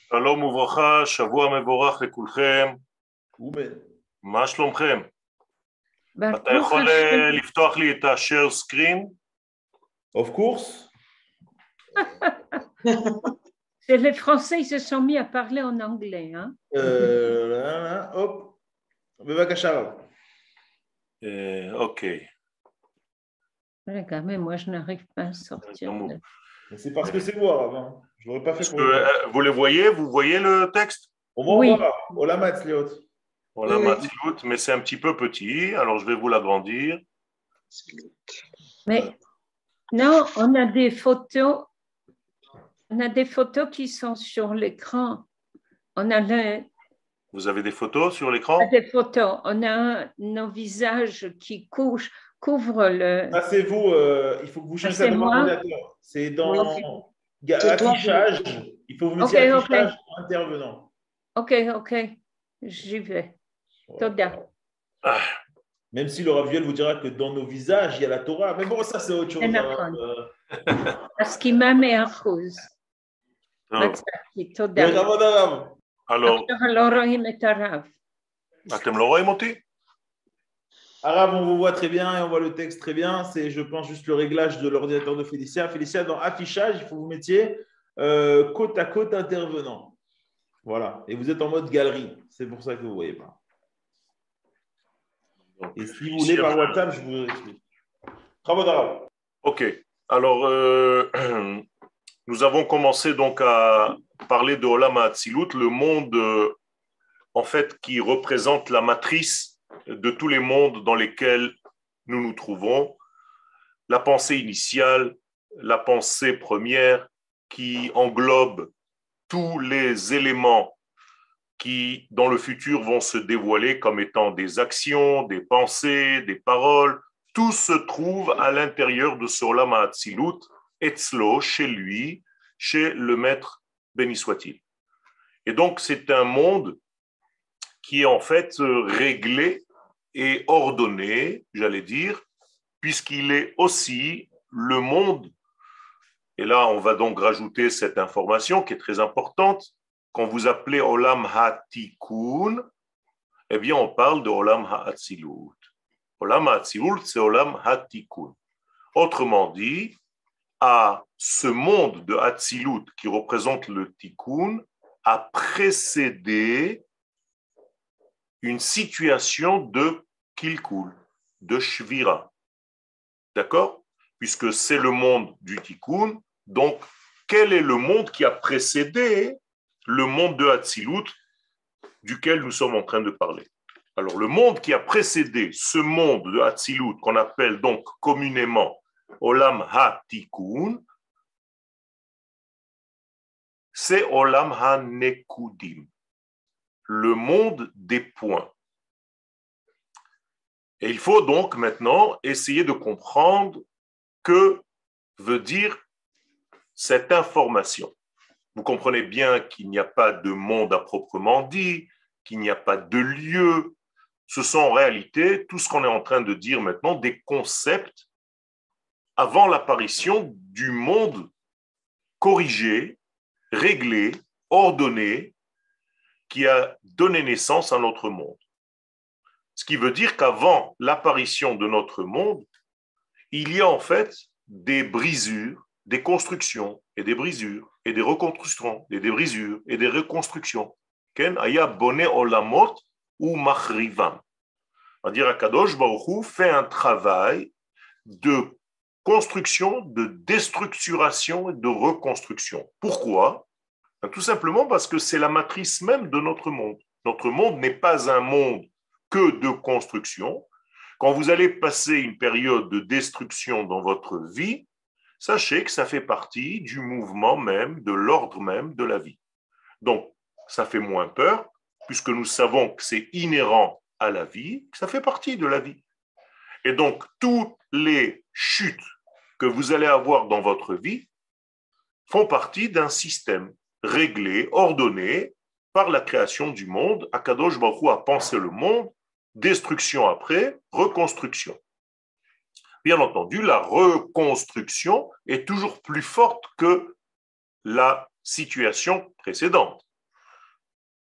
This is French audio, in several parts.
שלום וברכה, שבוע מבורך לכולכם. Ouben. מה שלומכם? אתה ברוך יכול השם. לפתוח לי את ה-share screen? Of course. Les Français ils se sont mis à parler en anglais. Hein? Hop. בבקשה. אוקיי. Regarde, mais moi je n'arrive pas à sortir. גמור. Mais c'est parce que c'est moi, avant. Je l'aurais pas fait Est-ce pour que, vous. vous le voyez? Vous voyez le texte? On va Oui. voir. Olam Hatzliot. Voilà, Oui. Matzilut, mais c'est un petit peu petit, alors je vais vous l'agrandir. Mais non, on a des photos. On a des photos qui sont sur l'écran. On a Vous avez des photos sur l'écran? des photos. On a nos visages qui couvrent le. Ça, c'est vous. Il faut que vous changez Ah, ça c'est devant moi? l'ordinateur. C'est dans Oui. C'est toi, affichage. Il faut que vous mettiez Ok, ok. affichage intervenant. Ok, j'y vais. Toda. Ah, Même si le Raviel vous dira que dans nos visages, il y a la Torah. Mais bon, ça, c'est autre chose. C'est hein. d'accord. הסכימה 100%. טוב. מצאתי, תודה. בכבוד הרב. alors, עכשיו לא רואים את הרב. אתם לא רואים אותי? Arabe, on vous voit très bien et on voit le texte très bien. C'est, je pense, juste le réglage de l'ordinateur de Félicia. Félicia, dans affichage, il faut que vous mettiez côte à côte intervenant. Voilà. Et vous êtes en mode galerie. C'est pour ça que vous ne voyez pas. Donc, Et si vous voulez par WhatsApp, je vous explique. Bravo d'arabe. Ok, alors nous avons commencé donc à parler de Olam HaAtzilut, le monde en fait qui représente la matrice de tous les mondes dans lesquels nous nous trouvons, la pensée initiale, la pensée première qui englobe tous les éléments qui dans le futur vont se dévoiler comme étant des actions, des pensées, des paroles. Tout se trouve à l'intérieur de ce Olam HaAtzilut, Etzlo, chez lui, chez le maître, béni soit-il. Et donc, c'est un monde qui est en fait réglé et ordonné, j'allais dire, puisqu'il est aussi le monde. Et là, on va donc rajouter cette information qui est très importante. Quand vous appelez Olam HaTikun, eh bien, on parle de Olam HaAtzilut. Olam HaAtzilut, c'est Olam HaTikun. Autrement dit, à ce monde de Hatzilut qui représente le Tikkun a précédé une situation de Kilkul, de Shvira. D'accord? Puisque c'est le monde du Tikkun, donc quel est le monde qui a précédé le monde de Hatzilut duquel nous sommes en train de parler? Alors, le monde qui a précédé ce monde de Hatzilut, qu'on appelle donc communément Olam HaTikun, c'est Olam HaNekudim, le monde des points. Et il faut donc maintenant essayer de comprendre que veut dire cette information. Vous comprenez bien qu'il n'y a pas de monde à proprement dit, qu'il n'y a pas de lieu. Ce sont en réalité, tout ce qu'on est en train de dire maintenant, des concepts avant l'apparition du monde corrigé, réglé, ordonné, qui a donné naissance à notre monde. Ce qui veut dire qu'avant l'apparition de notre monde, il y a en fait des brisures, des constructions et des brisures, et des reconstructions, et des brisures et des reconstructions. Ken aya boné olamot ou machrivam. C'est-à-dire Akadosh Baruch Hu fait un travail de construction, de déstructuration et de reconstruction. Pourquoi? Tout simplement parce que c'est la matrice même de notre monde. Notre monde n'est pas un monde que de construction. Quand vous allez passer une période de destruction dans votre vie, sachez que ça fait partie du mouvement même, de l'ordre même de la vie. Donc, ça fait moins peur, puisque nous savons que c'est inhérent à la vie, que ça fait partie de la vie. Et donc, toutes les chutes que vous allez avoir dans votre vie font partie d'un système réglé, ordonné par la création du monde. Akadosh Baruch Hu a pensé le monde, destruction après, reconstruction. Bien entendu, la reconstruction est toujours plus forte que la situation précédente.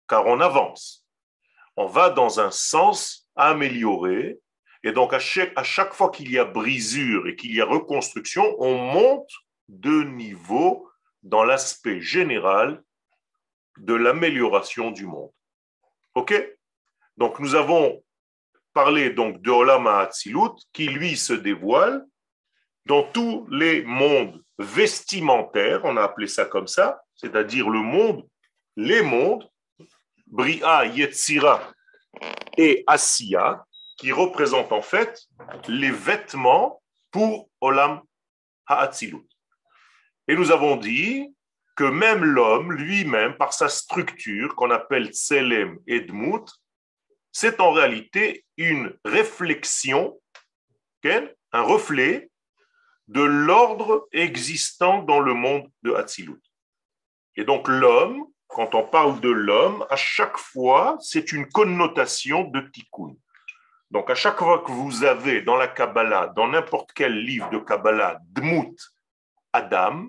car on avance. On va dans un sens amélioré, et donc à chaque fois qu'il y a brisure et qu'il y a reconstruction, on monte de niveau dans l'aspect général de l'amélioration du monde. OK? Donc nous avons parlé donc de Olam HaAtzilut qui lui se dévoile dans tous les mondes vestimentaires, on a appelé ça comme ça, c'est-à-dire le monde, les mondes, Bria, Yetzira et Asiya, qui représentent en fait les vêtements pour Olam HaAtzilut. Et nous avons dit que même l'homme lui-même, par sa structure qu'on appelle Tselem et Dmut, c'est en réalité une réflexion, un reflet de l'ordre existant dans le monde de Hatzilut. Et donc l'homme, quand on parle de l'homme, à chaque fois, c'est une connotation de tikkun. Donc à chaque fois que vous avez dans la Kabbalah, dans n'importe quel livre de Kabbalah, Dmut Adam,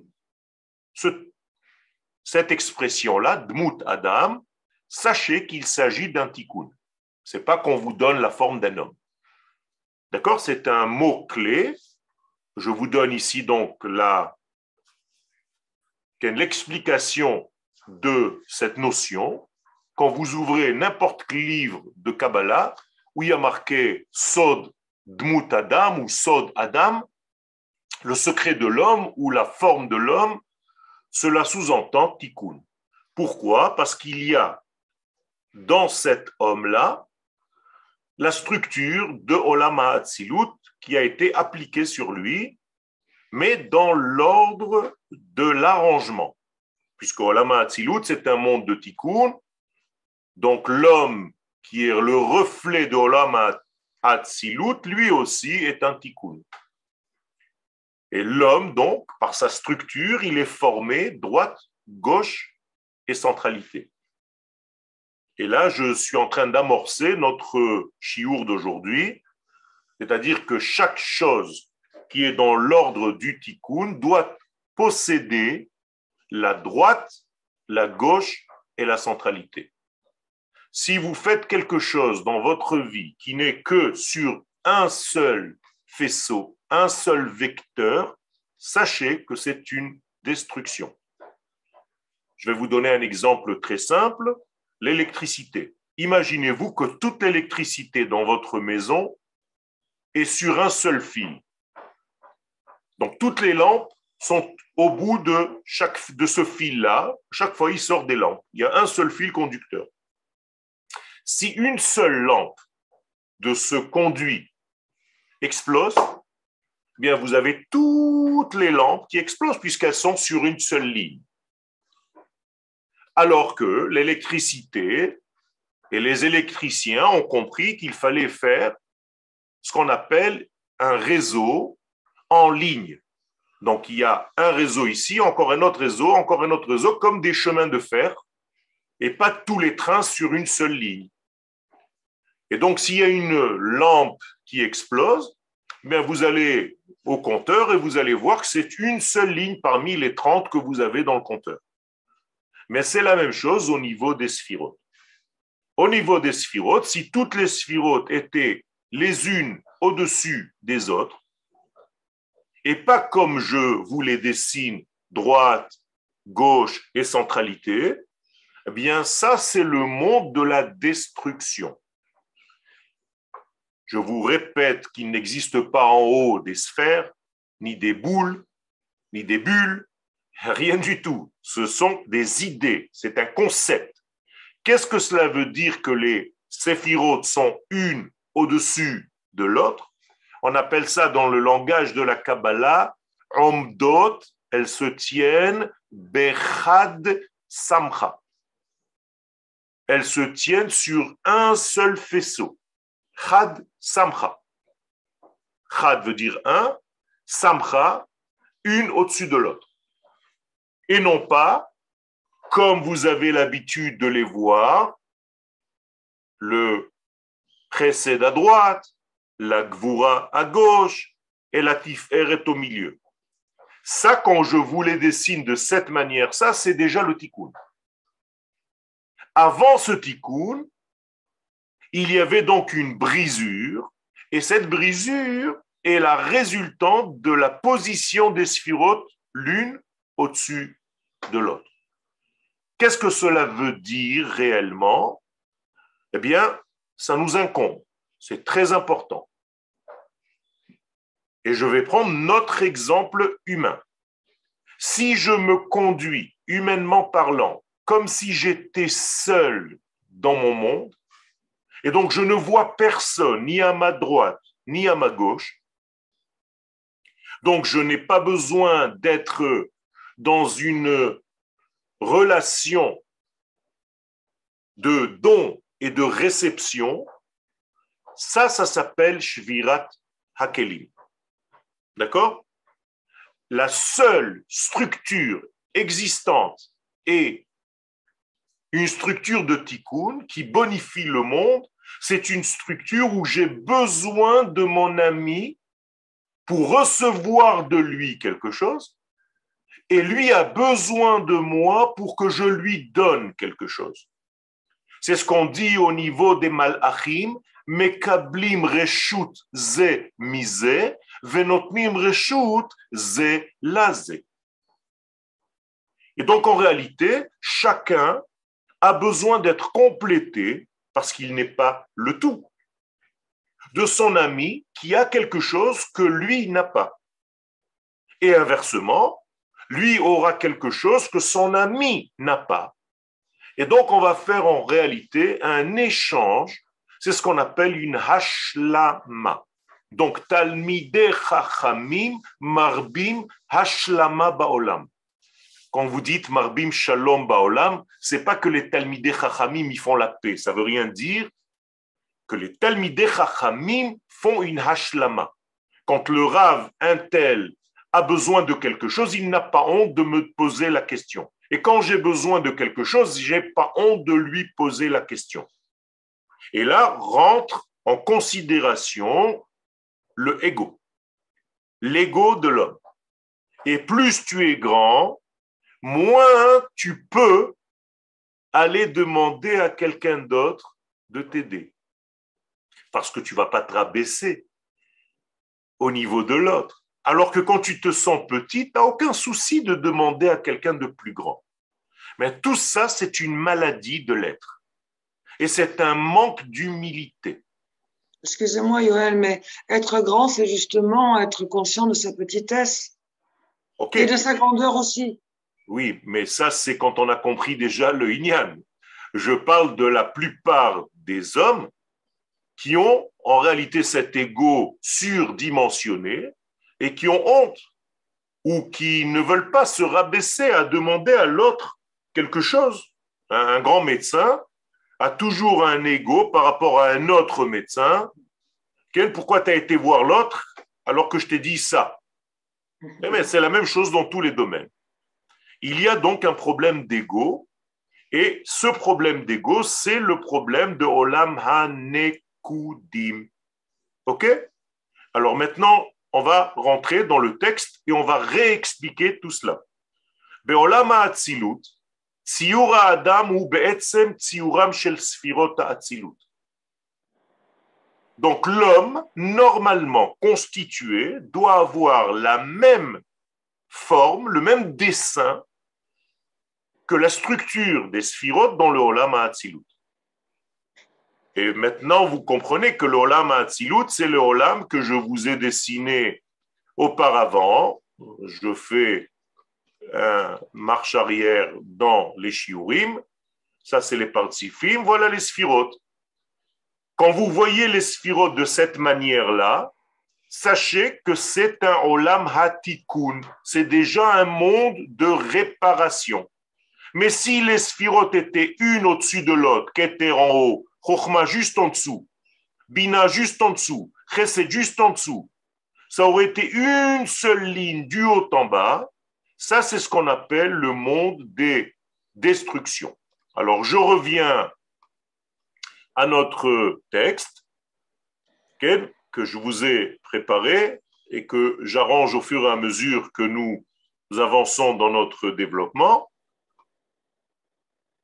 cette expression-là, Dmut Adam, sachez qu'il s'agit d'un tikkun. Ce n'est pas qu'on vous donne la forme d'un homme. D'accord? C'est un mot-clé. Je vous donne ici donc l'explication de cette notion. Quand vous ouvrez n'importe quel livre de Kabbalah, où il y a marqué Sod Dmut Adam ou Sod Adam, le secret de l'homme ou la forme de l'homme, cela sous-entend tikkun. Pourquoi? Parce qu'il y a dans cet homme-là la structure de Olam HaAtzilut qui a été appliquée sur lui, mais dans l'ordre de l'arrangement. Puisque Olam HaAtzilut, c'est un monde de tikkun, donc l'homme qui est le reflet de Olam HaAtzilut, lui aussi est un tikkun. Et l'homme, donc, par sa structure, il est formé droite, gauche et centralité. Et là, je suis en train d'amorcer notre chiour d'aujourd'hui, c'est-à-dire que chaque chose qui est dans l'ordre du tikkun doit posséder la droite, la gauche et la centralité. Si vous faites quelque chose dans votre vie qui n'est que sur un seul faisceau, un seul vecteur, sachez que c'est une destruction. Je vais vous donner un exemple très simple. L'électricité. Imaginez-vous que toute l'électricité dans votre maison est sur un seul fil. Donc, toutes les lampes sont au bout de ce fil-là. Chaque fois, il sort des lampes. Il y a un seul fil conducteur. Si une seule lampe de ce conduit explose, eh bien, vous avez toutes les lampes qui explosent puisqu'elles sont sur une seule ligne. Alors que l'électricité et les électriciens ont compris qu'il fallait faire ce qu'on appelle un réseau en ligne. Donc, il y a un réseau ici, encore un autre réseau, comme des chemins de fer, et pas tous les trains sur une seule ligne. Et donc, s'il y a une lampe qui explose, bien vous allez au compteur et vous allez voir que c'est une seule ligne parmi les 30 que vous avez dans le compteur. Mais c'est la même chose au niveau des sphirotes. Au niveau des sphirotes, si toutes les sphirotes étaient les unes au-dessus des autres, et pas comme je vous les dessine, droite, gauche et centralité, eh bien ça c'est le monde de la destruction. Je vous répète qu'il n'existe pas en haut des sphères, ni des boules, ni des bulles, rien du tout. Ce sont des idées, c'est un concept. Qu'est-ce que cela veut dire que les séphirotes sont une au-dessus de l'autre? On appelle ça dans le langage de la Kabbalah, Omdot, elles se tiennent, Bechad Samcha. Elles se tiennent sur un seul faisceau. Chad Samcha. Chad veut dire un, Samcha, une au-dessus de l'autre. Et non pas, comme vous avez l'habitude de les voir, le Chesed à droite, la Gvura à gauche et la Tiferet au milieu. Ça, quand je vous les dessine de cette manière, ça, c'est déjà le tikkun. Avant ce tikkun, il y avait donc une brisure, et cette brisure est la résultante de la position des sphirotes l'une au-dessus de l'autre. Qu'est-ce que cela veut dire réellement? Eh bien, ça nous incombe. C'est très important. Et je vais prendre notre exemple humain. Si je me conduis, humainement parlant, comme si j'étais seul dans mon monde, et donc je ne vois personne, ni à ma droite, ni à ma gauche, donc je n'ai pas besoin d'être dans une relation de don et de réception, ça s'appelle Shvirat Hakelim. D'accord? La seule structure existante est une structure de tikkun qui bonifie le monde. C'est une structure où j'ai besoin de mon ami pour recevoir de lui quelque chose, et lui a besoin de moi pour que je lui donne quelque chose. C'est ce qu'on dit au niveau des malachim, mekablim reshut ze mize, venotnim reshut ze laze. Et donc en réalité, chacun a besoin d'être complété, parce qu'il n'est pas le tout, de son ami qui a quelque chose que lui n'a pas. Et inversement, lui aura quelque chose que son ami n'a pas. Et donc, on va faire en réalité un échange. C'est ce qu'on appelle une hashlama. Donc, talmidei chachamim marbim hashlama baolam. Quand vous dites marbim shalom baolam, c'est pas que les talmidei chachamim y font la paix. Ça veut rien dire que les talmidei chachamim font une hashlama. Quand le Rav, un tel, a besoin de quelque chose, il n'a pas honte de me poser la question. Et quand j'ai besoin de quelque chose, je n'ai pas honte de lui poser la question. Et là, rentre en considération le ego, l'ego de l'homme. Et plus tu es grand, moins tu peux aller demander à quelqu'un d'autre de t'aider. Parce que tu ne vas pas te rabaisser au niveau de l'autre. Alors que quand tu te sens petit, tu n'as aucun souci de demander à quelqu'un de plus grand. Mais tout ça, c'est une maladie de l'être. Et c'est un manque d'humilité. Excusez-moi, Yoël, mais être grand, c'est justement être conscient de sa petitesse. Okay. Et de sa grandeur aussi. Oui, mais ça, c'est quand on a compris déjà le Inyan. Je parle de la plupart des hommes qui ont en réalité cet ego surdimensionné et qui ont honte ou qui ne veulent pas se rabaisser à demander à l'autre quelque chose. Un grand médecin a toujours un ego par rapport à un autre médecin. Pourquoi tu as été voir l'autre alors que je t'ai dit ça? Mais c'est la même chose dans tous les domaines. Il y a donc un problème d'ego, et ce problème d'ego, c'est le problème de Olam HaNekudim. Ok? Alors maintenant, on va rentrer dans le texte et on va réexpliquer tout cela. Be'olam ha'atzilut, ציור האדם הוא בעצם ציורם של ספירות האצילות. Donc l'homme, normalement constitué, doit avoir la même forme, le même dessin que la structure des sphirotes dans le Olam HaAtzilut. Et maintenant, vous comprenez que le Olam HaAtzilut, c'est le Olam que je vous ai dessiné auparavant. Je fais un marche arrière dans les shiurim, ça c'est les partsifim, voilà les sphirotes. Quand vous voyez les sphirotes de cette manière-là, sachez que c'est un olam hatikun, c'est déjà un monde de réparation. Mais si les sphirotes étaient une au-dessus de l'autre, Keter en haut, Chochma juste en dessous, Bina juste en dessous, Chesed juste en dessous, ça aurait été une seule ligne du haut en bas. Ça, c'est ce qu'on appelle le monde des destructions. Alors, je reviens à notre texte que je vous ai préparé et que j'arrange au fur et à mesure que nous avançons dans notre développement.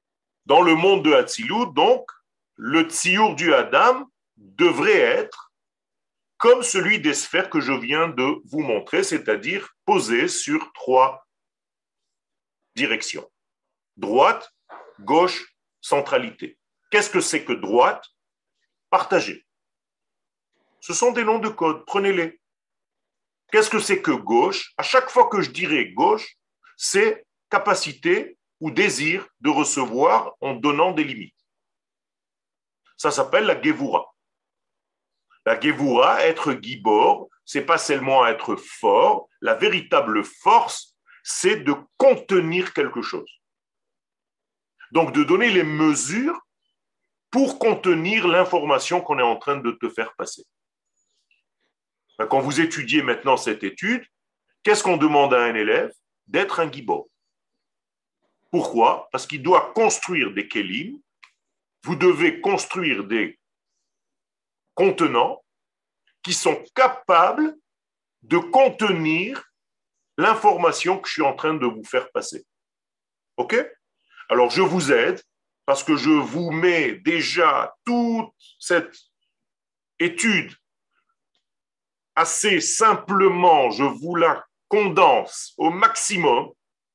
Dans le monde de Hatzilut, donc, le tsiour du Adam devrait être comme celui des sphères que je viens de vous montrer, c'est-à-dire posé sur 3 directions. Droite, gauche, centralité. Qu'est-ce que c'est que droite? Partagez. Ce sont des noms de code, prenez-les. Qu'est-ce que c'est que gauche? À chaque fois que je dirai gauche, c'est capacité ou désir de recevoir en donnant des limites. Ça s'appelle la Gevura. La Gevura, être gibor, c'est pas seulement être fort. La véritable force, c'est de contenir quelque chose. Donc, de donner les mesures pour contenir l'information qu'on est en train de te faire passer. Quand vous étudiez maintenant cette étude, qu'est-ce qu'on demande à un élève? D'être un gibor. Pourquoi? Parce qu'il doit construire des kelim. Vous devez construire des contenants qui sont capables de contenir l'information que je suis en train de vous faire passer. OK? Alors, je vous aide parce que je vous mets déjà toute cette étude assez simplement, je vous la condense au maximum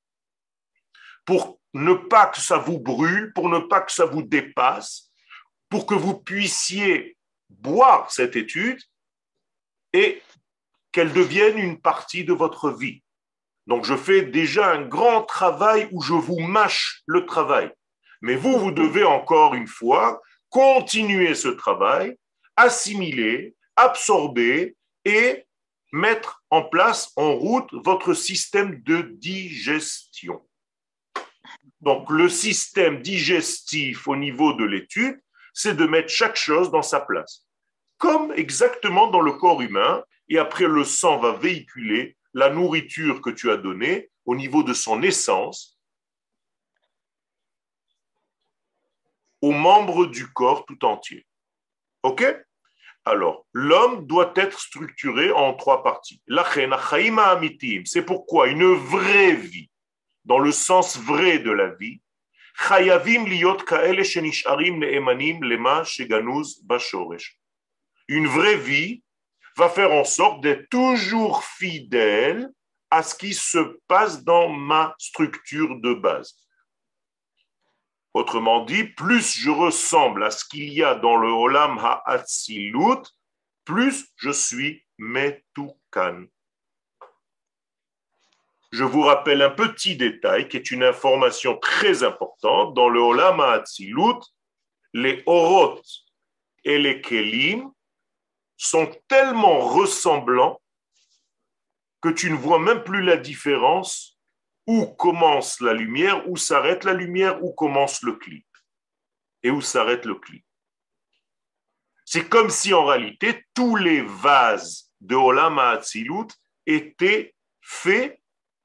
pour ne pas que ça vous brûle, pour ne pas que ça vous dépasse, pour que vous puissiez boire cette étude et qu'elle devienne une partie de votre vie. Donc, je fais déjà un grand travail où je vous mâche le travail. Mais vous devez encore une fois continuer ce travail, assimiler, absorber et mettre en place, en route, votre système de digestion. Donc, le système digestif au niveau de l'étude, c'est de mettre chaque chose dans sa place. Comme exactement dans le corps humain, et après le sang va véhiculer la nourriture que tu as donnée au niveau de son essence aux membres du corps tout entier. OK? Alors, l'homme doit être structuré en 3 parties. C'est pourquoi une vraie vie, dans le sens vrai de la vie, une vraie vie va faire en sorte d'être toujours fidèle à ce qui se passe dans ma structure de base. Autrement dit, plus je ressemble à ce qu'il y a dans le Olam Ha'atzilut, plus je suis Metukan. Je vous rappelle un petit détail qui est une information très importante. Dans le Olam Ha'atzilut, les Orot et les Kelim sont tellement ressemblants que tu ne vois même plus la différence où commence la lumière, où s'arrête la lumière, où commence le cli et où s'arrête le cli. C'est comme si en réalité tous les vases de Olam Ha'atzilut étaient faits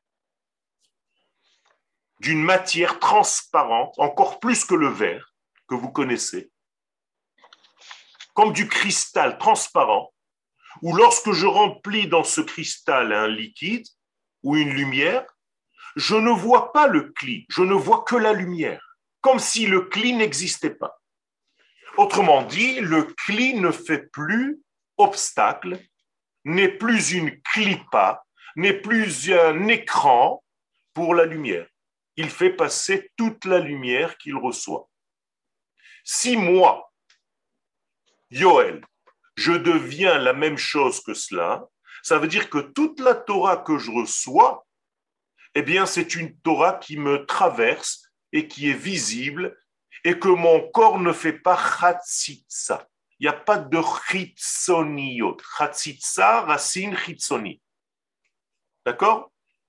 d'une matière transparente, encore plus que le verre que vous connaissez, comme du cristal transparent, où lorsque je remplis dans ce cristal un liquide ou une lumière, je ne vois pas le cli, je ne vois que la lumière, comme si le cli n'existait pas. Autrement dit, le cli ne fait plus obstacle, n'est plus une clipa, n'est plus un écran pour la lumière. Il fait passer toute la lumière qu'il reçoit. Si moi, Yoel, je deviens la même chose que cela, ça veut dire que toute la Torah que je reçois, eh bien, c'est une Torah qui me traverse et qui est visible et que mon corps ne fait pas chatzitza. Il n'y a pas de chitzoniyot. Chatzitza, racine chitzoni. D'accord?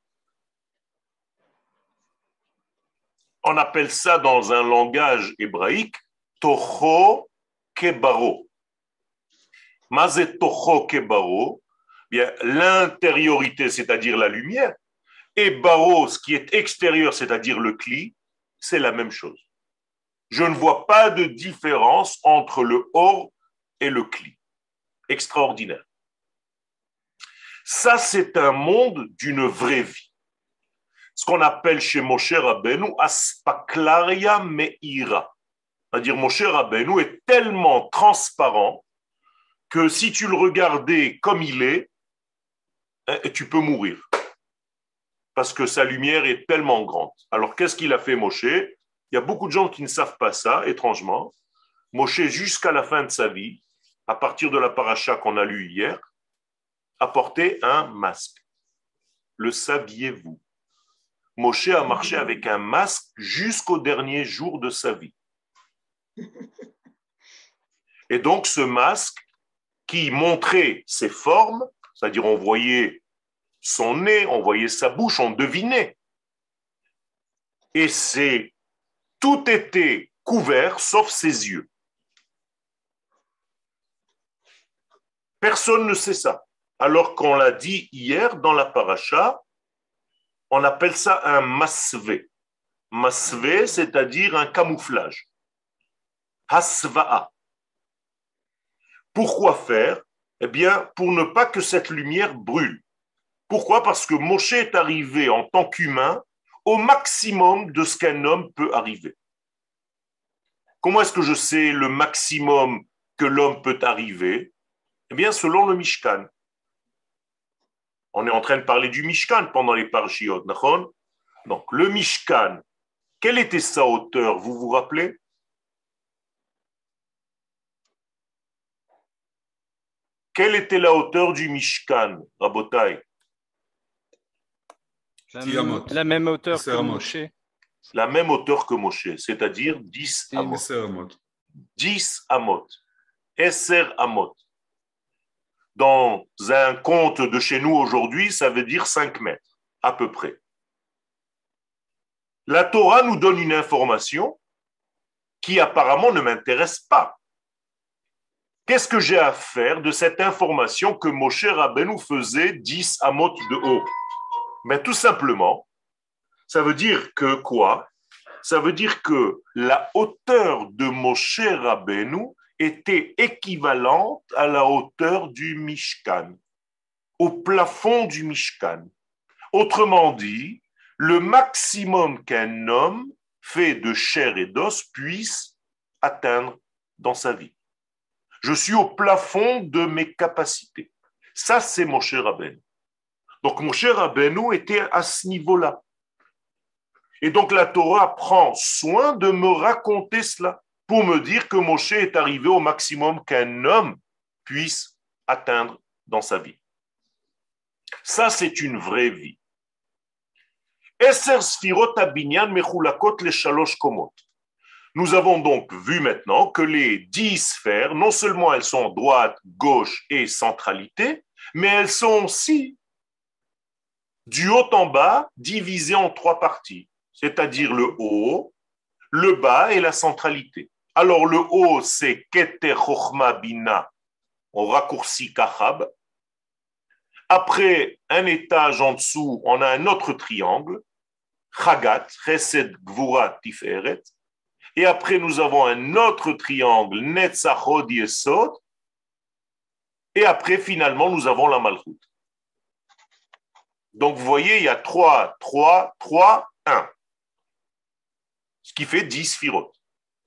On appelle ça dans un langage hébraïque Toho Kebaro. Mazet Toho Kebaro, bien l'intériorité, c'est-à-dire la lumière, et Baro, ce qui est extérieur, c'est-à-dire le cli, c'est la même chose. Je ne vois pas de différence entre le or et le cli. Extraordinaire. Ça, c'est un monde d'une vraie vie. ce qu'on appelle chez Moshe Rabbeinu Aspaklaria Meira. C'est-à-dire Moshe Rabbeinu est tellement transparent que si tu le regardais comme il est, tu peux mourir. Parce que sa lumière est tellement grande. Alors qu'est-ce qu'il a fait Moshe? Il y a beaucoup de gens qui ne savent pas ça, étrangement. Moshe, jusqu'à la fin de sa vie, à partir de la paracha qu'on a lue hier, a porté un masque. Le saviez-vous? Moshe a marché avec un masque jusqu'au dernier jour de sa vie. Et donc ce masque qui montrait ses formes, c'est-à-dire on voyait son nez, on voyait sa bouche, on devinait. Et tout était couvert sauf ses yeux. Personne ne sait ça. Alors qu'on l'a dit hier dans la paracha, on appelle ça un masvé. Masvé, c'est-à-dire un camouflage. Hasva'a. Pourquoi faire? Eh bien, pour ne pas que cette lumière brûle. Pourquoi? Parce que Moshe est arrivé en tant qu'humain au maximum de ce qu'un homme peut arriver. Comment est-ce que je sais le maximum que l'homme peut arriver? Eh bien, selon le Mishkan. On est en train de parler du Mishkan pendant les parshiot, d'accord? Donc, le Mishkan, quelle était sa hauteur, vous vous rappelez? Quelle était la hauteur du Mishkan, Rabotai? La même hauteur que Moshe. La même hauteur que Moshe, c'est-à-dire 10 amot. 10 amot. Esser amot. Dans un compte de chez nous aujourd'hui, ça veut dire 5 mètres, à peu près. La Torah nous donne une information qui apparemment ne m'intéresse pas. Qu'est-ce que j'ai à faire de cette information que Moshe Rabbeinu faisait 10 amot de haut? Mais tout simplement, ça veut dire que quoi? Ça veut dire que la hauteur de Moshe Rabbeinu était équivalente à la hauteur du Mishkan, au plafond du Mishkan. Autrement dit, le maximum qu'un homme fait de chair et d'os puisse atteindre dans sa vie. Je suis au plafond de mes capacités. Ça, c'est Moshe Rabbeinu. Donc, Moshe Rabbeinu était à ce niveau-là. Et donc, la Torah prend soin de me raconter cela pour me dire que Moshe est arrivé au maximum qu'un homme puisse atteindre dans sa vie. Ça, c'est une vraie vie. Nous avons donc vu maintenant que les 10 sphères, non seulement elles sont droite, gauche et centralité, mais elles sont aussi du haut en bas divisées en 3 parties, c'est-à-dire le haut, le bas et la centralité. Alors le haut, c'est Keter Chochma Bina, on raccourcit Kachab. Après un étage en dessous, on a un autre triangle, Chagat, Chesed Gvura Tiferet. Et après, nous avons un autre triangle, Netzachod Yesod. Et après, finalement, nous avons la Malchut. Donc, vous voyez, il y a 3, 3, 3, 1. Ce qui fait 10 sphirotes.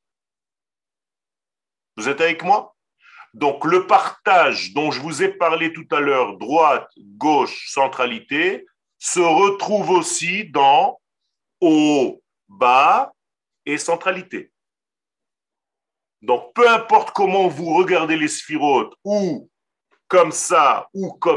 Vous êtes avec moi? Donc, le partage dont je vous ai parlé tout à l'heure, droite, gauche, centralité, se retrouve aussi dans haut, bas et centralité. Donc, peu importe comment vous regardez les sphirotes, ou comme ça,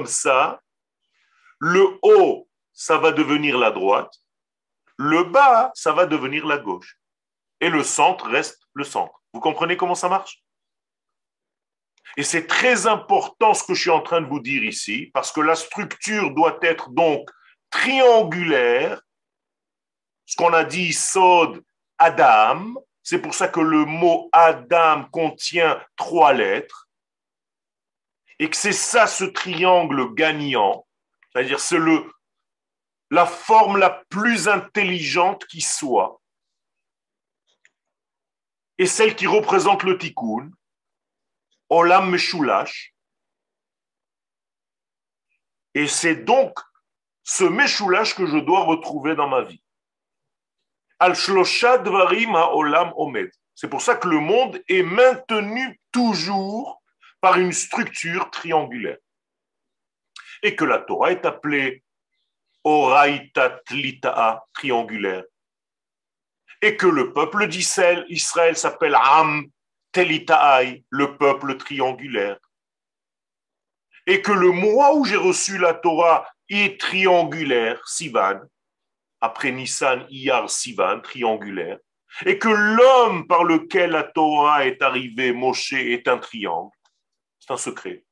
le haut, ça va devenir la droite, le bas, ça va devenir la gauche. Et le centre reste le centre. Vous comprenez comment ça marche? Et c'est très important ce que je suis en train de vous dire ici, parce que la structure doit être donc triangulaire. Ce qu'on a dit, Sod, Adam, c'est pour ça que le mot Adam contient 3 lettres, et que c'est ça ce triangle gagnant, c'est-à-dire c'est la forme la plus intelligente qui soit, et celle qui représente le tikkun, Olam Meshulash. Et c'est donc ce Meshoulash que je dois retrouver dans ma vie. Al Shlosha Dvarim HaOlam Omed. C'est pour ça que le monde est maintenu toujours par une structure triangulaire. Et que la Torah est appelée Oraita Tlita'a, triangulaire. Et que le peuple d'Israël s'appelle Am Telita'ai, le peuple triangulaire. Et que le mois où j'ai reçu la Torah est triangulaire, Sivan, après Nissan, Iyar, Sivan, triangulaire, et que l'homme par lequel la Torah est arrivée, Moshe, est un triangle. C'est un secret.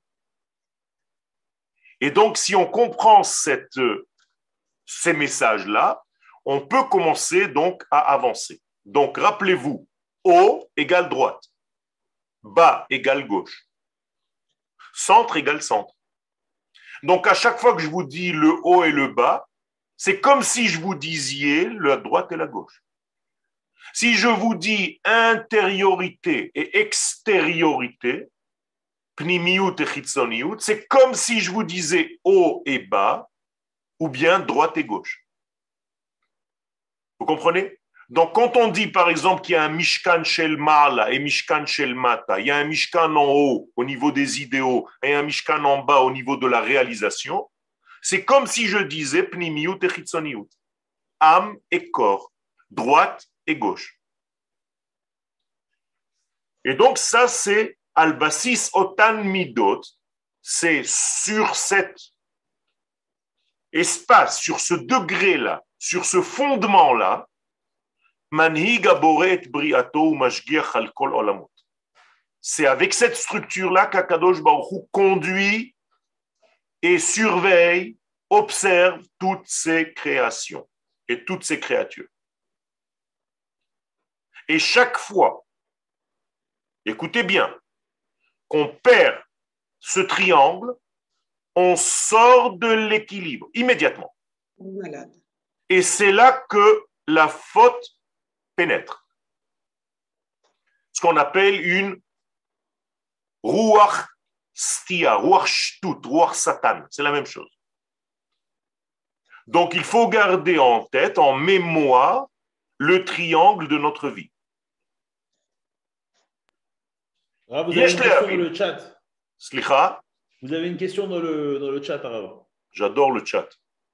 Et donc, si on comprend ces messages-là, on peut commencer donc à avancer. Donc, rappelez-vous, haut égale droite, bas égale gauche, centre égale centre. Donc, à chaque fois que je vous dis le haut et le bas, c'est comme si je vous disiez la droite et la gauche. Si je vous dis intériorité et extériorité, pnimiyut et chitzoniyut, c'est comme si je vous disais haut et bas, ou bien droite et gauche. Vous comprenez? Donc, quand on dit, par exemple, qu'il y a un Mishkan Shel Ma'ala et Mishkan Shel Mata, il y a un Mishkan en haut au niveau des idéaux et un Mishkan en bas au niveau de la réalisation, c'est comme si je disais Pnimiyut et Chitzoniyut, âme et corps, droite et gauche. Et donc, ça, c'est Al-Basis Otan Midot, c'est sur cet espace, sur ce degré-là, sur ce fondement-là, c'est avec cette structure-là qu'Akadosh Baruch Hu conduit et surveille, observe toutes ces créations et toutes ces créatures. Et chaque fois, écoutez bien, qu'on perd ce triangle, on sort de l'équilibre immédiatement. Malade. Et c'est là que la faute pénètre. Ce qu'on appelle une ruach stia, ruach shtut, ruach satan. C'est la même chose. Donc, il faut garder en tête, en mémoire, le triangle de notre vie. Ah, vous avez une question dans le chat. Slicha. Vous avez une question dans le chat, Arav. J'adore le chat.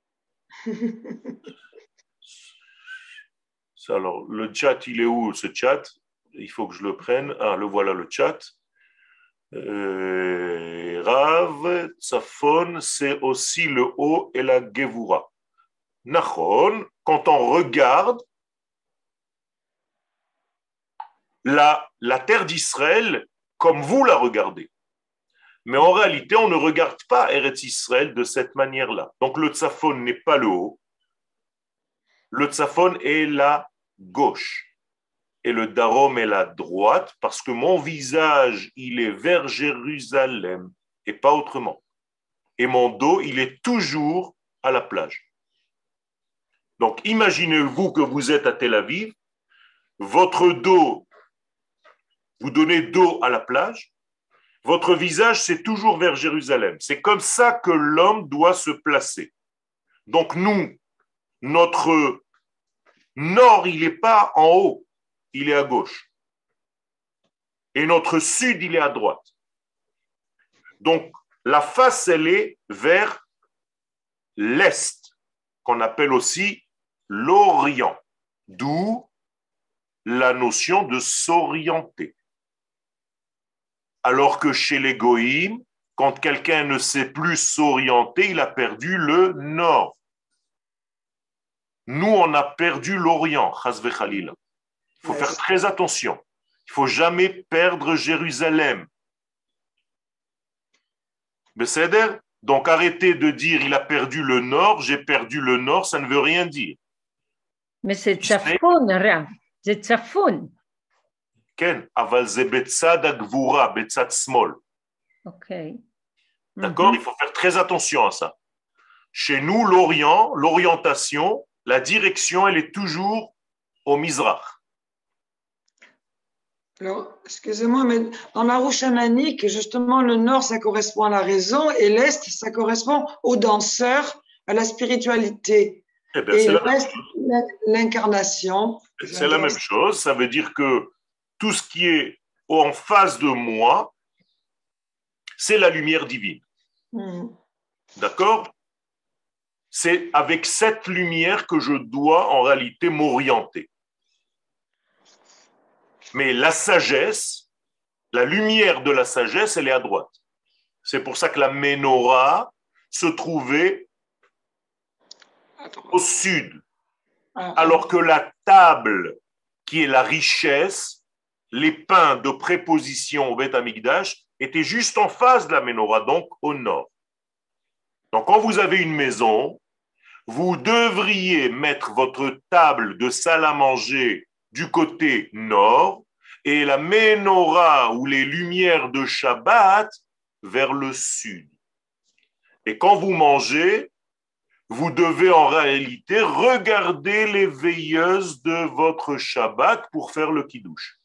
Alors, le chat, il est où, ce chat? Il faut que je le prenne. Ah, le voilà, le chat. Rav, Tsafon, c'est aussi le haut et la Gevura. Nachon, quand on regarde la terre d'Israël comme vous la regardez. Mais en réalité, on ne regarde pas Eretz Israël de cette manière-là. Donc le Tsafon n'est pas le haut. Le Tsafon est la gauche. Et le Darom est la droite, parce que mon visage, il est vers Jérusalem et pas autrement. Et mon dos, il est toujours à la plage. Donc imaginez-vous que vous êtes à Tel Aviv, votre dos, vous donnez dos à la plage, votre visage, c'est toujours vers Jérusalem. C'est comme ça que l'homme doit se placer. Donc nous, notre nord, il n'est pas en haut, il est à gauche. Et notre sud, il est à droite. Donc la face, elle est vers l'est, qu'on appelle aussi l'Orient. D'où la notion de s'orienter. Alors que chez les Goïm, quand quelqu'un ne sait plus s'orienter, il a perdu le nord. Nous, on a perdu l'Orient, chas v'chalila. Il faut faire très attention. Il ne faut jamais perdre Jérusalem. Besséder? Donc arrêtez de dire il a perdu le nord, j'ai perdu le nord, ça ne veut rien dire. Mais c'est Tsafoun, Rav. C'est Tsafoun. Ken, aval ze betzad agvura, betzad smol. Ok. D'accord? Il faut faire très attention à ça. Chez nous, l'Orient, l'orientation, la direction, elle est toujours au Mizrach. Alors, excusez-moi, mais dans la roue chamanique, justement, le nord, ça correspond à la raison et l'est, ça correspond aux danseurs, à la spiritualité. Eh bien, Et le reste, l'incarnation. C'est la même chose. Ça veut dire que tout ce qui est en face de moi, c'est la lumière divine. D'accord? C'est avec cette lumière que je dois en réalité m'orienter. Mais la sagesse, la lumière de la sagesse, elle est à droite. C'est pour ça que la Ménorah se trouvait au sud. Alors que la table, qui est la richesse, les pains de préposition au Beth Amikdash, étaient juste en face de la Ménorah, donc au nord. Donc quand vous avez une maison, vous devriez mettre votre table de salle à manger du côté nord et la Ménorah ou les lumières de Shabbat vers le sud. Et quand vous mangez, vous devez en réalité regarder les veilleuses de votre Shabbat pour faire le Kiddush.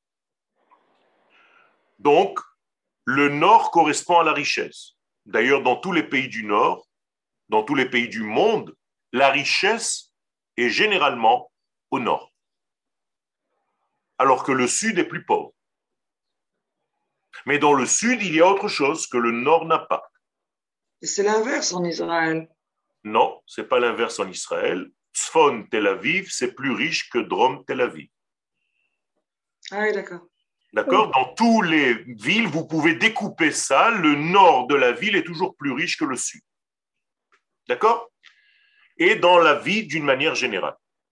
Donc, le nord correspond à la richesse. D'ailleurs, dans tous les pays du nord, dans tous les pays du monde, la richesse est généralement au nord, alors que le sud est plus pauvre. Mais dans le sud, il y a autre chose que le nord n'a pas. Et c'est l'inverse en Israël. Non, ce n'est pas l'inverse en Israël. Tzfon Tel Aviv, c'est plus riche que Drom Tel Aviv. Ah oui, d'accord. D'accord? Dans toutes les villes, vous pouvez découper ça. Le nord de la ville est toujours plus riche que le sud. D'accord? Et dans la vie d'une manière générale.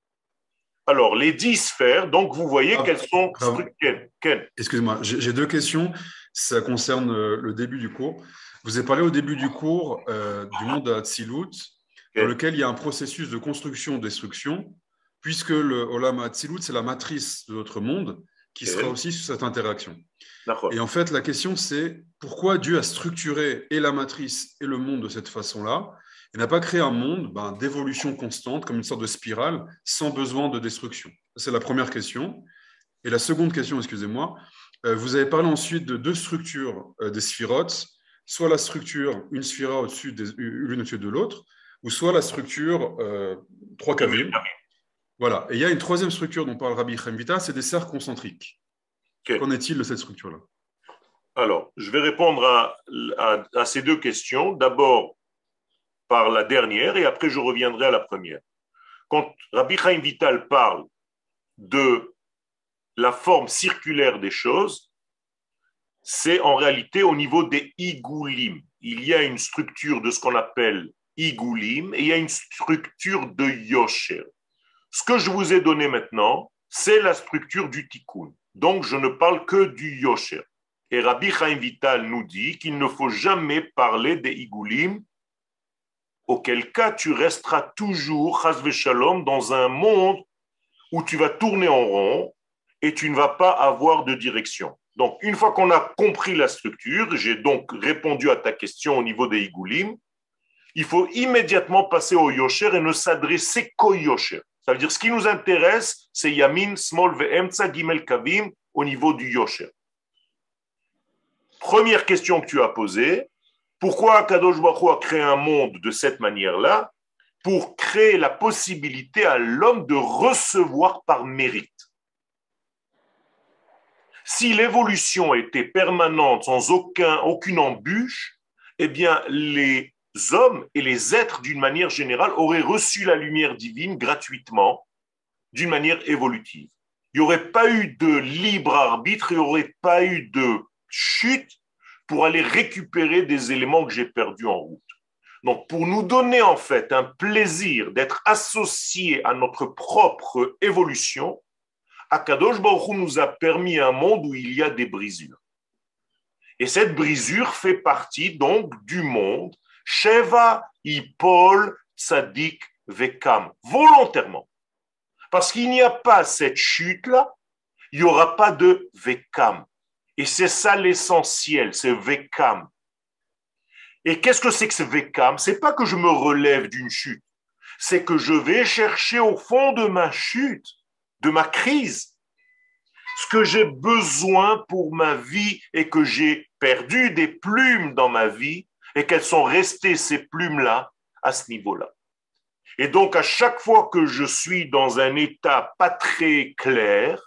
Alors, les 10 sphères, donc vous voyez qu'elles sont structurées. Excusez-moi, j'ai deux questions. Ça concerne le début du cours. Vous avez parlé au début du cours du monde Hatzilut, dans lequel il y a un processus de construction-destruction, puisque le Olam Hatzilut, c'est la matrice de notre monde, qui sera aussi sur cette interaction. Et en fait, la question, c'est pourquoi Dieu a structuré et la matrice et le monde de cette façon-là, et n'a pas créé un monde d'évolution constante, comme une sorte de spirale, sans besoin de destruction. C'est la première question. Et la seconde question, excusez-moi, vous avez parlé ensuite de deux structures des sphirotes, soit la structure, une sphira l'une au-dessus de l'autre, ou soit la structure 3 kavim. Voilà. Et il y a une troisième structure dont parle Rabbi Chaim Vital, c'est des cercles concentriques. Qu'en est-il de cette structure-là? Alors, je vais répondre à ces deux questions. D'abord, par la dernière, et après je reviendrai à la première. Quand Rabbi Chaim Vital parle de la forme circulaire des choses, c'est en réalité au niveau des igoulim. Il y a une structure de ce qu'on appelle igoulim et il y a une structure de yosher. Ce que je vous ai donné maintenant, c'est la structure du tikkun. Donc, je ne parle que du yosher. Et Rabbi Chaim Vital nous dit qu'il ne faut jamais parler des igoulim, auquel cas tu resteras toujours, chas v'shalom, dans un monde où tu vas tourner en rond et tu ne vas pas avoir de direction. Donc, une fois qu'on a compris la structure, j'ai donc répondu à ta question au niveau des igoulim, il faut immédiatement passer au yosher et ne s'adresser qu'au yosher. Ça veut dire ce qui nous intéresse, c'est yamin, smol, ve'emtsa, gimel, kavim au niveau du yosher. Première question que tu as posée, pourquoi Kadosh Baruch Hu a créé un monde de cette manière-là? Pour créer la possibilité à l'homme de recevoir par mérite. Si l'évolution était permanente, sans aucune embûche, eh bien, les hommes et les êtres, d'une manière générale, auraient reçu la lumière divine gratuitement, d'une manière évolutive. Il n'y aurait pas eu de libre arbitre, il n'y aurait pas eu de chute pour aller récupérer des éléments que j'ai perdus en route. Donc, pour nous donner en fait un plaisir d'être associés à notre propre évolution, Akadosh Baruch Hu nous a permis un monde où il y a des brisures. Et cette brisure fait partie donc du monde Sheva, Ipol, Tzadik, Vekam, volontairement. Parce qu'il n'y a pas cette chute-là, il n'y aura pas de Vekam. Et c'est ça l'essentiel, c'est Vekam. Et qu'est-ce que c'est que ce Vekam? Ce n'est pas que je me relève d'une chute, c'est que je vais chercher au fond de ma chute, de ma crise, ce que j'ai besoin pour ma vie et que j'ai perdu des plumes dans ma vie et qu'elles sont restées, ces plumes-là, à ce niveau-là. Et donc, à chaque fois que je suis dans un état pas très clair,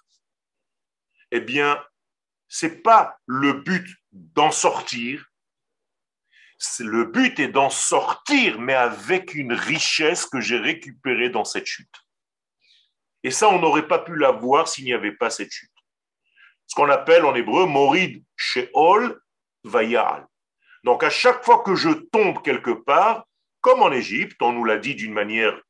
eh bien, c'est pas le but d'en sortir. Le but est d'en sortir, mais avec une richesse que j'ai récupérée dans cette chute. Et ça, on n'aurait pas pu l'avoir s'il n'y avait pas cette chute. Ce qu'on appelle en hébreu Morid Sheol Vayal. Donc, à chaque fois que je tombe quelque part, comme en Égypte, on nous l'a dit d'une manière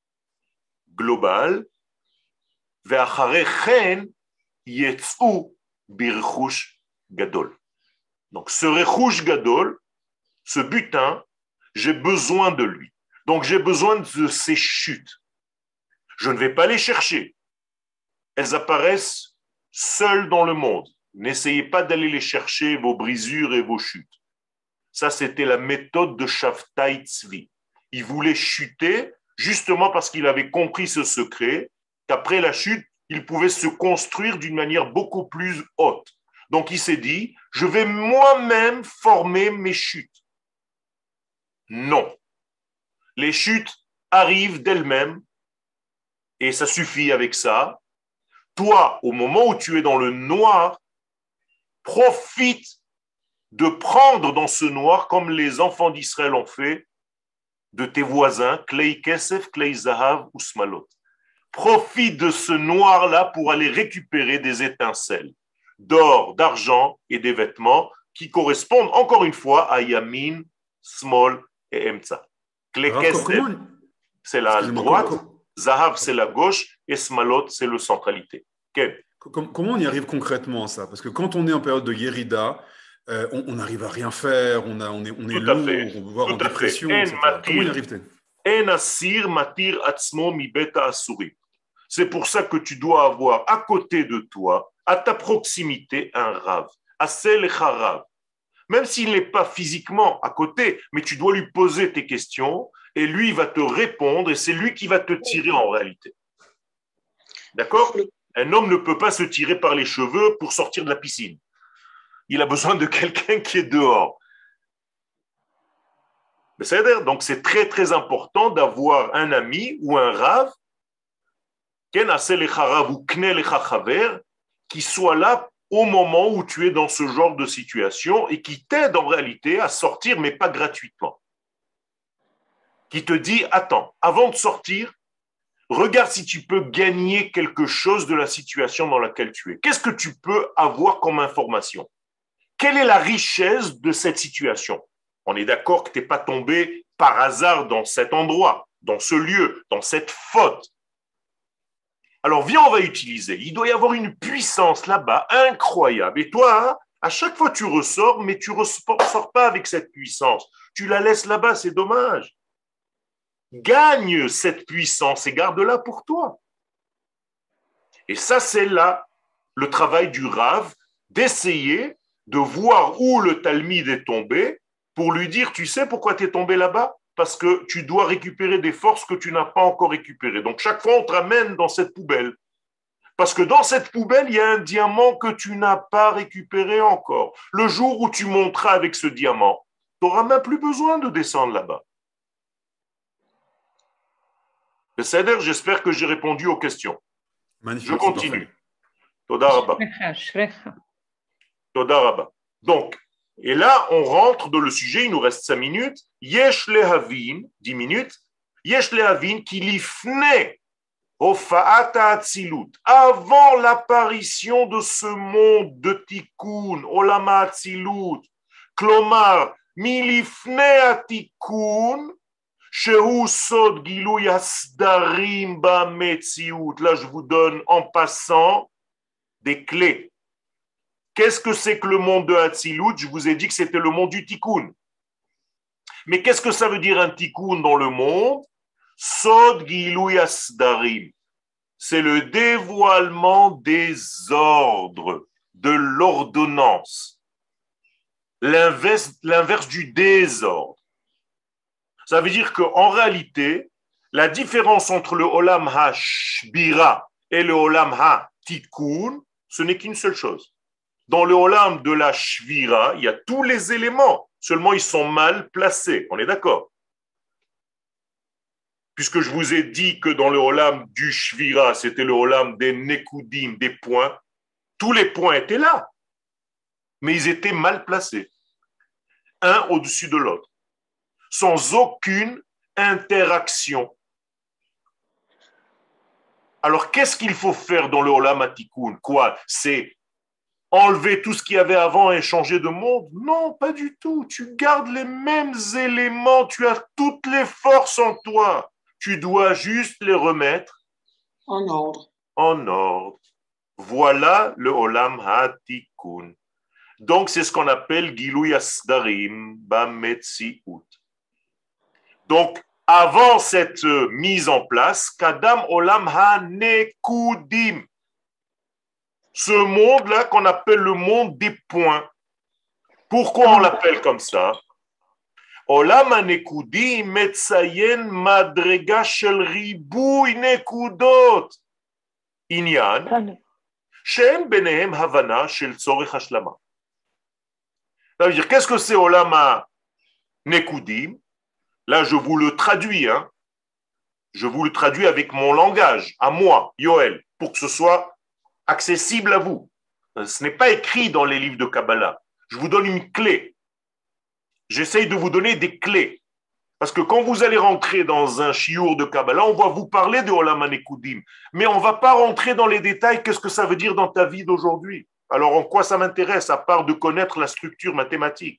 globale, Ve'achare chen yetzu birchush gadol. Donc, ce rechush gadol, ce butin, j'ai besoin de lui. Donc, j'ai besoin de ces chutes. Je ne vais pas les chercher. Elles apparaissent seules dans le monde. N'essayez pas d'aller les chercher, vos brisures et vos chutes. Ça, c'était la méthode de Shavtai Tzvi. Il voulait chuter justement parce qu'il avait compris ce secret, qu'après la chute, il pouvait se construire d'une manière beaucoup plus haute. Donc, il s'est dit, je vais moi-même former mes chutes. Non. Les chutes arrivent d'elles-mêmes et ça suffit avec ça. Toi, au moment où tu es dans le noir, profite de prendre dans ce noir, comme les enfants d'Israël ont fait, de tes voisins, Klei Kesef, Klei Zahav ou Smalot. Profite de ce noir-là pour aller récupérer des étincelles d'or, d'argent et des vêtements qui correspondent encore une fois à Yamin, Smol et Emtsa. Klei Kesef, c'est la droite, Zahav, c'est la gauche et Smalot, c'est le centralité. Okay. Comment on y arrive concrètement à ça? Parce que quand on est en période de Yerida, on n'arrive à rien faire, on est lourd, on peut voir en dépression, etc. Comment y arrive-t-il? C'est pour ça que tu dois avoir à côté de toi, à ta proximité, un Rav. Rav. Même s'il n'est pas physiquement à côté, mais tu dois lui poser tes questions et lui va te répondre et c'est lui qui va te tirer en réalité. D'accord? Un homme ne peut pas se tirer par les cheveux pour sortir de la piscine. Il a besoin de quelqu'un qui est dehors. Donc, c'est très, très important d'avoir un ami ou un Rav qui soit là au moment où tu es dans ce genre de situation et qui t'aide en réalité à sortir, mais pas gratuitement. Qui te dit, attends, avant de sortir, regarde si tu peux gagner quelque chose de la situation dans laquelle tu es. Qu'est-ce que tu peux avoir comme information? Quelle est la richesse de cette situation? On est d'accord que tu n'es pas tombé par hasard dans cet endroit, dans ce lieu, dans cette faute. Alors, viens, on va utiliser. Il doit y avoir une puissance là-bas incroyable. Et toi, à chaque fois, tu ressors, mais tu ne ressors pas avec cette puissance. Tu la laisses là-bas, c'est dommage. Gagne cette puissance et garde-la pour toi. Et ça, c'est là le travail du Rav, d'essayer de voir où le Talmide est tombé pour lui dire, tu sais pourquoi tu es tombé là-bas? Parce que tu dois récupérer des forces que tu n'as pas encore récupérées. Donc, chaque fois, on te ramène dans cette poubelle. Parce que dans cette poubelle, il y a un diamant que tu n'as pas récupéré encore. Le jour où tu monteras avec ce diamant, tu n'auras même plus besoin de descendre là-bas. C'est-à-dire, j'espère que j'ai répondu aux questions. Magnifique, je continue. Toda Rabba. Toda Rabba. Donc, et là, on rentre dans le sujet, il nous reste 5 minutes. Yesh lehavin, 10 minutes. Yesh lehavin qui lifne hofa'ata atzilut. Avant l'apparition de ce monde de tikkun, olama atzilut, klomar, milifne atikun, shehu sod gilui asdarim ba metziut. Là, je vous donne en passant des clés. Qu'est-ce que c'est que le monde de Hatzilut? Je vous ai dit que c'était le monde du Tikkun. Mais qu'est-ce que ça veut dire un Tikkun dans le monde? Sod Gilui Asdarim. C'est le dévoilement des ordres, de l'ordonnance. L'inverse du désordre. Ça veut dire qu'en réalité, la différence entre le Olam HaShbira et le Olam HaTikkun, ce n'est qu'une seule chose. Dans le Olam de la Shvira, il y a tous les éléments, seulement ils sont mal placés, on est d'accord? puisque je vous ai dit que dans le Olam du Shvira, c'était le Olam des Nekudim, des points, tous les points étaient là, mais ils étaient mal placés, un au-dessus de l'autre, sans aucune interaction. Alors, qu'est-ce qu'il faut faire dans le Olam Atikoun? Quoi? C'est enlever tout ce qu'il y avait avant et changer de monde? Non, pas du tout. Tu gardes les mêmes éléments, tu as toutes les forces en toi. Tu dois juste les remettre en ordre. En ordre. Voilà le Olam Hatikoun. Donc, c'est ce qu'on appelle Gilui Asdarim Bametziut. Donc, avant cette mise en place, Kadam Olam HaNekudim. Ce monde-là qu'on appelle le monde des points. Pourquoi on l'appelle comme ça? Olam HaNekudim Metzayen Madrega Shel Ribui Nekudot. Inyan. She'en benehem Havana Shel Tzorech Hashlama. Ça veut dire, qu'est-ce que c'est Olam HaNekudim? Là, je vous le traduis. Je vous le traduis avec mon langage, à moi, Yoel, pour que ce soit accessible à vous. Ce n'est pas écrit dans les livres de Kabbalah. Je vous donne une clé. J'essaye de vous donner des clés. Parce que quand vous allez rentrer dans un chiour de Kabbalah, on va vous parler de Olam HaNekudim. Mais on ne va pas rentrer dans les détails, qu'est-ce que ça veut dire dans ta vie d'aujourd'hui. Alors, en quoi ça m'intéresse, à part de connaître la structure mathématique?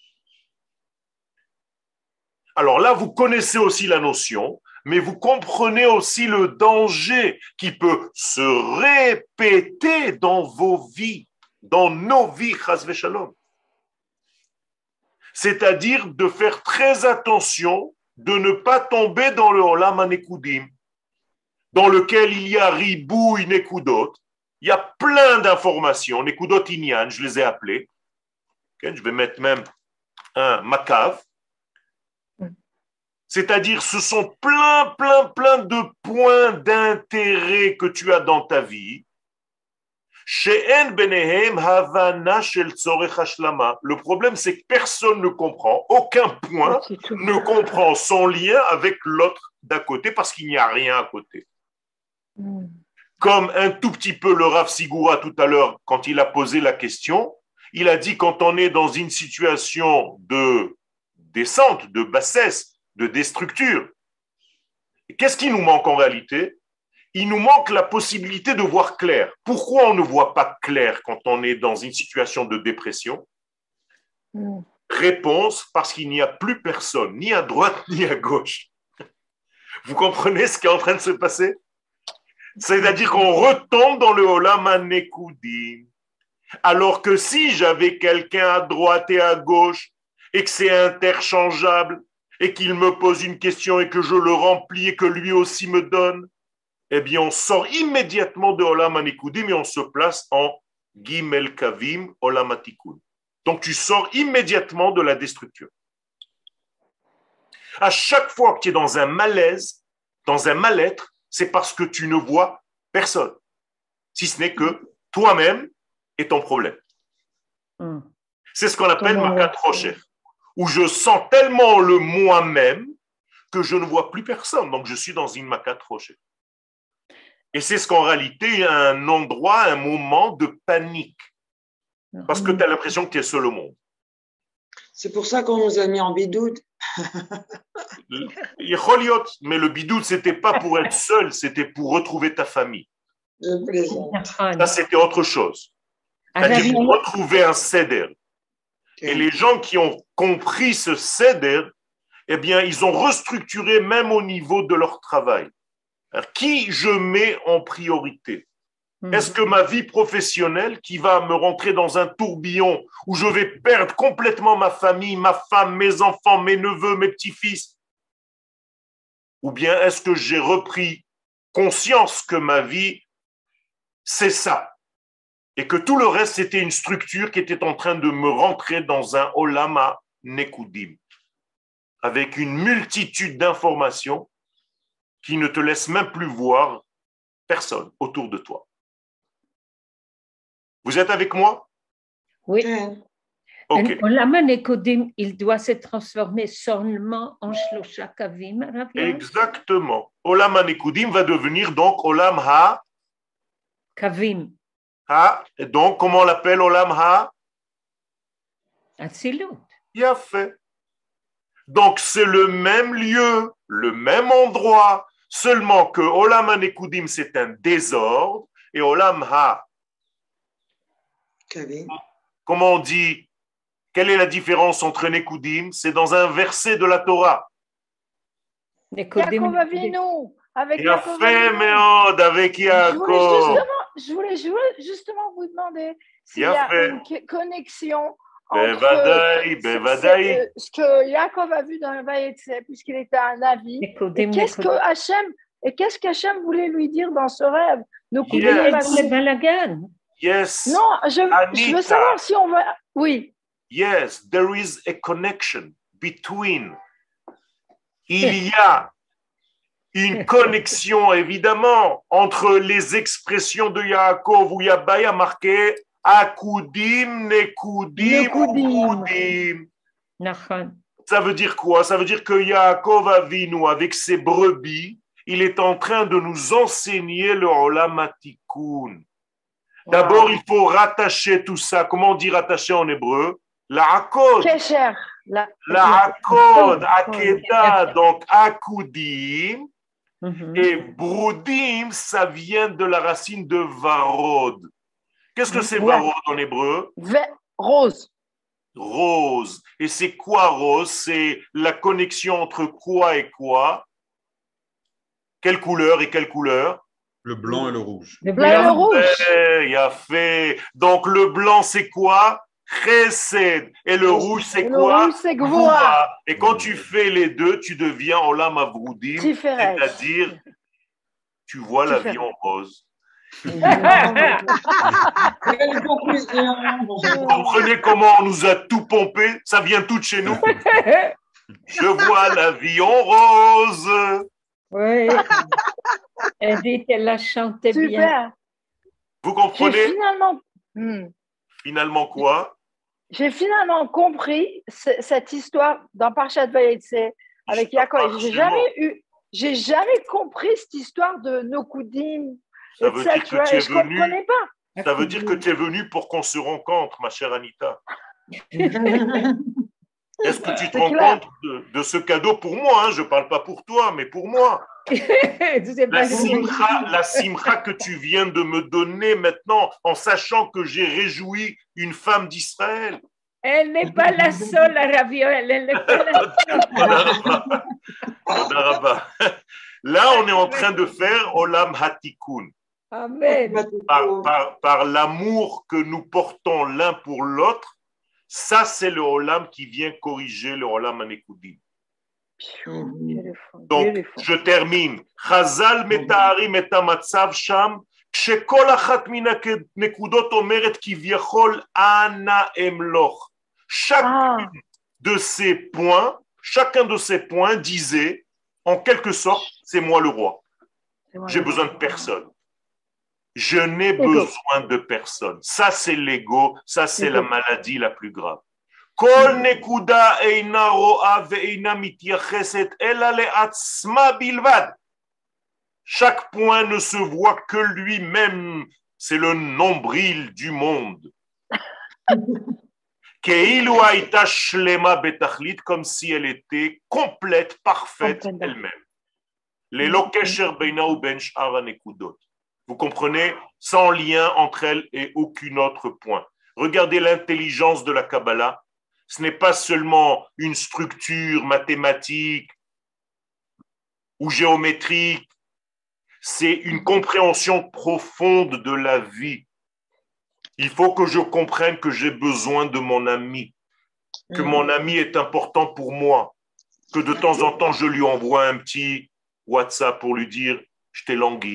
Alors là, vous connaissez aussi la notion, mais vous comprenez aussi le danger qui peut se répéter dans vos vies, dans nos vies, chas v'shalom. C'est-à-dire de faire très attention de ne pas tomber dans le Olam HaNekudim, dans lequel il y a ribouille nekudot, il y a plein d'informations, nekudot inyan, je les ai appelées, okay, je vais mettre même un makav. C'est-à-dire, ce sont plein de points d'intérêt que tu as dans ta vie. Le problème, c'est que personne ne comprend, aucun point ne comprend son lien avec l'autre d'à côté parce qu'il n'y a rien à côté. Comme un tout petit peu le Rav Sigura tout à l'heure, quand il a posé la question, il a dit quand on est dans une situation de descente, de bassesse, de déstructure. Qu'est-ce qui nous manque en réalité? Il nous manque la possibilité de voir clair. Pourquoi on ne voit pas clair quand on est dans une situation de dépression? Réponse, parce qu'il n'y a plus personne, ni à droite ni à gauche. Vous comprenez ce qui est en train de se passer? C'est-à-dire qu'on retombe dans le Olam HaNekudim. Alors que si j'avais quelqu'un à droite et à gauche et que c'est interchangeable, et qu'il me pose une question et que je le remplis et que lui aussi me donne, eh bien, on sort immédiatement de Olam HaNekudim et on se place en Gimel Kavim Olam HaTikun. Donc, tu sors immédiatement de la déstructure. À chaque fois que tu es dans un malaise, dans un mal-être, c'est parce que tu ne vois personne, si ce n'est que toi-même et ton problème. C'est ce qu'on appelle Makat Rocher, où je sens tellement le moi-même que je ne vois plus personne. Donc, je suis dans une Makat Rocher. Et c'est ce qu'en réalité est un endroit, un moment de panique. Parce que tu as l'impression que tu es seul au monde. C'est pour ça qu'on nous a mis en bidoute. Mais le bidoute, ce n'était pas pour être seul, c'était pour retrouver ta famille. Je plaisante. Ça, c'était autre chose. C'est-à-dire pour retrouver un seder. Et les gens qui ont compris ce seder, eh bien, ils ont restructuré même au niveau de leur travail. Alors, qui je mets en priorité? Est-ce que ma vie professionnelle qui va me rentrer dans un tourbillon où je vais perdre complètement ma famille, ma femme, mes enfants, mes neveux, mes petits-fils? Ou bien est-ce que j'ai repris conscience que ma vie, c'est ça? Et que tout le reste, c'était une structure qui était en train de me rentrer dans un Olam HaNekudim, avec une multitude d'informations qui ne te laissent même plus voir personne autour de toi. Vous êtes avec moi? Oui. Ok. Olam HaNekudim, il doit se transformer seulement en Shlosha Kavim, Rav Yoel? Exactement. Olam HaNekudim va devenir donc Olam Kavim, et donc, comment on l'appelle Olam Atzilut. Yafé. Donc, c'est le même lieu, le même endroit, seulement que Olam HaNekudim, c'est un désordre, et Olam comment on dit, quelle est la différence entre Nekudim? C'est dans un verset de la Torah. Yaakov Avinu, avec Yaakov Yafé Avinu. Meod, avec Yaakov. Je voulais justement vous demander s'il y a une connexion entre ce que Yaakov a vu dans le Vayetse, puisqu'il était un Navi, et qu'est-ce qu'Hachem voulait lui dire dans ce rêve? Yes. Non, je veux savoir si on va... Oui. Yes, there is a connection between. Il y a une connexion, évidemment, entre les expressions de Yaakov où Yabaya marqué Akudim, Nekudim, Kudim. Ça veut dire quoi? Ça veut dire que Yaakov Avinu, avec ses brebis, il est en train de nous enseigner le Olam HaTikun. D'abord, il faut rattacher tout ça. Comment on dit rattacher en hébreu? La akod. Kesher. La akod, akeda, donc akudim. Et broudim, ça vient de la racine de varod. Qu'est-ce que c'est varod en hébreu? Rose. Rose. Et c'est quoi rose? C'est la connexion entre quoi et quoi? Quelle couleur et quelle couleur? Le blanc et le rouge. Le blanc et le rouge. Il a fait. Donc le blanc, c'est quoi? Chesed. Et le rouge, c'est quoi? Le rouge, c'est Gvura. Et quand tu fais les deux, tu deviens Olam Avroudim, c'est-à-dire, tu vois la vie en rose. Vous comprenez comment on nous a tout pompé? Ça vient tout de chez nous. Je vois la vie en rose. Oui. Elle dit qu'elle la chantait bien. Vous comprenez? Finalement quoi? J'ai finalement compris cette histoire dans Parashat Vayetse avec Yaakov. J'ai jamais compris cette histoire de Nokudim. Ça veut dire que tu es venu. Comprenais pas. Ça veut dire que tu es venu pour qu'on se rencontre, ma chère Anita. Est-ce que tu te rends compte de ce cadeau pour moi, hein? Je ne parle pas pour toi, mais pour moi. La simcha que tu viens de me donner maintenant, en sachant que j'ai réjoui une femme d'Israël. Elle n'est pas la seule à Rav Yoel, elle n'est pas la seule. Là, on est en train de faire Olam HaTikun. Amen. Par l'amour que nous portons l'un pour l'autre, ça c'est le Olam qui vient corriger le Olam HaNekudim. Donc, je termine. Chazal metaharim et hamatzav sham, כשכל אחת מן הנקודות אומרת כביכול אנא אמלוך. Chacun de ces points disait, en quelque sorte, c'est moi le roi. J'ai besoin de personne. Je n'ai besoin de personne. Ça, c'est l'ego. Ça, c'est la maladie la plus grave. כל נקודה אינה רואה ואינה מתייחסת אלא לעצמה בלבד. Chaque point ne se voit que lui-même. C'est le nombril du monde. כאילו הייתה שלמה בתכלית, comme si elle était complète, parfaite elle-même. ללא קשר בינה ובין שאר הנקודות. Vous comprenez? Sans lien entre elles et aucun autre point. Regardez l'intelligence de la Kabbalah. Ce n'est pas seulement une structure mathématique ou géométrique, c'est une compréhension profonde de la vie. Il faut que je comprenne que j'ai besoin de mon ami, que mon ami est important pour moi, que de temps en temps je lui envoie un petit WhatsApp pour lui dire « je t'ai langui ».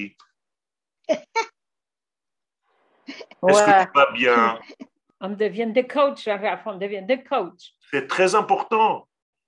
Est-ce que tu vas bien? On devient des coachs, on devient des coachs. C'est très important.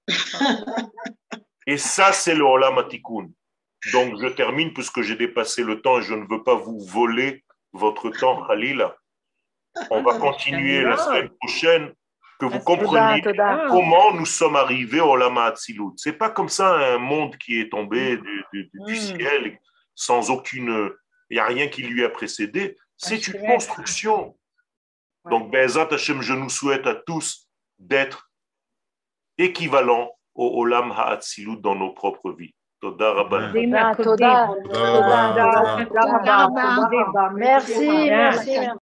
Et ça, c'est le Olam HaTikun. Donc, je termine puisque j'ai dépassé le temps et je ne veux pas vous voler votre temps, Khalila. On va continuer la semaine prochaine. Que vous compreniez comment nous sommes arrivés au Lama Hatzilut. Ce n'est pas comme ça un monde qui est tombé du ciel sans aucune... Il n'y a rien qui lui a précédé. C'est une construction. Donc, Be'ezat Hashem, je nous souhaite à tous d'être équivalents au Olam Ha'atzilut dans nos propres vies. Toda Rabba. Merci.